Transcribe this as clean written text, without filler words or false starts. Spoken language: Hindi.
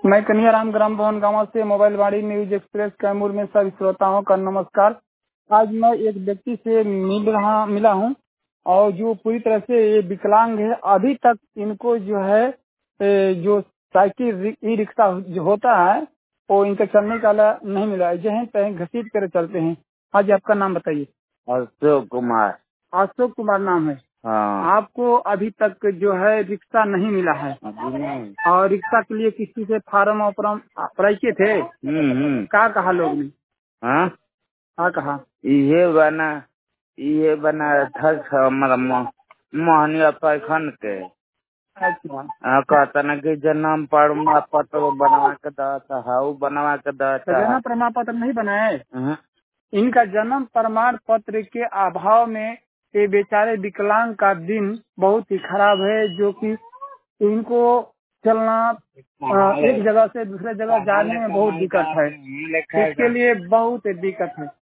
मैं कन्हैयाराम ग्राम भवन गांव से mobile Vani news express Kaimur में सभी श्रोताओं का नमस्कार। आज मैं एक व्यक्ति से मिला हूं और जो पूरी तरह से ये विकलांग है। अभी तक इनको जो है जो साइकिल ई रिक्शा जो होता है वो इनका चलने का नहीं मिला है, जहाँ तहीं घसीट कर चलते हैं। हाँ जी, आपका नाम बताइए। अशोक कुमार। अशोक कुमार नाम है। हाँ। आपको अभी तक जो है रिक्शा नहीं मिला है नहीं। और रिक्शा के लिए किसी से फार्म अप्लाई किए थे? क्या कहा लोग ने? हाँ, क्या कहा? ये बना था हमारा मोहनिया पैखन के। अच्छा, कहता ना कि जन्म प्रमाण पत्र बनवा के दता हाउ बनवा के तो दता। जन्म प्रमाण पत्र नहीं बनाए? इनका जन्म प्रमाण पत्र के अभाव में ये बेचारे विकलांग का दिन बहुत ही खराब है, जो कि इनको चलना एक जगह से दूसरे जगह जाने में बहुत दिक्कत है। इसके लिए बहुत दिक्कत है।